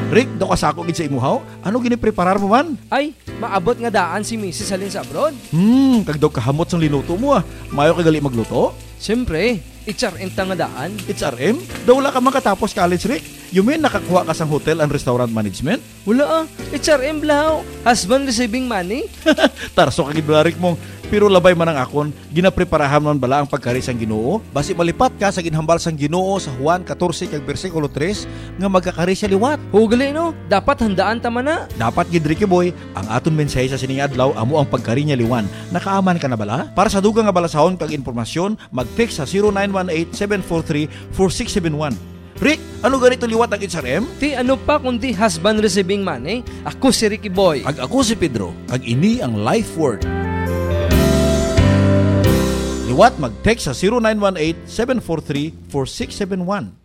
Rick, do ka sa ako gid sa imuhaw? Ano ginipreparar mo man? Ay, maabot nga daan si Mrs. Halin sa abroad. Kagdaw kahamot sang linuto mo ah. Mayo ka gali magluto? Siyempre, HRM ta nga daan. HRM? Daw wala ka makatapos college, Rick. You mean nakakuha ka sang hotel and restaurant management? Wala HRM blaw. Husband receiving money. Tarso ka gid Rick mong. Pero labay man ang akon, ginapreparahan man bala ang pagkari sang Ginoo? Basi malipat ka sa ginhambal sang Ginoo sa Juan 14 kag bersikulo 3 nga magkakari siya liwat. Hugali no, dapat handaan tama na. Dapat gid Ricky boy, ang aton mensahe sa sining adlaw amo ang pagkari niya liwan. Nakaaman ka na bala? Para sa dugang nga balasahon kag impormasyon, mag-text sa 0918-743-4671. Rick, ano ganito liwat ang HRM? Ti ano pa kundi husband receiving money? Ako si Ricky Boy. Ag ako si Pedro. Ag ini ang Life Word. Liwat mag-text sa 0918-743-4671.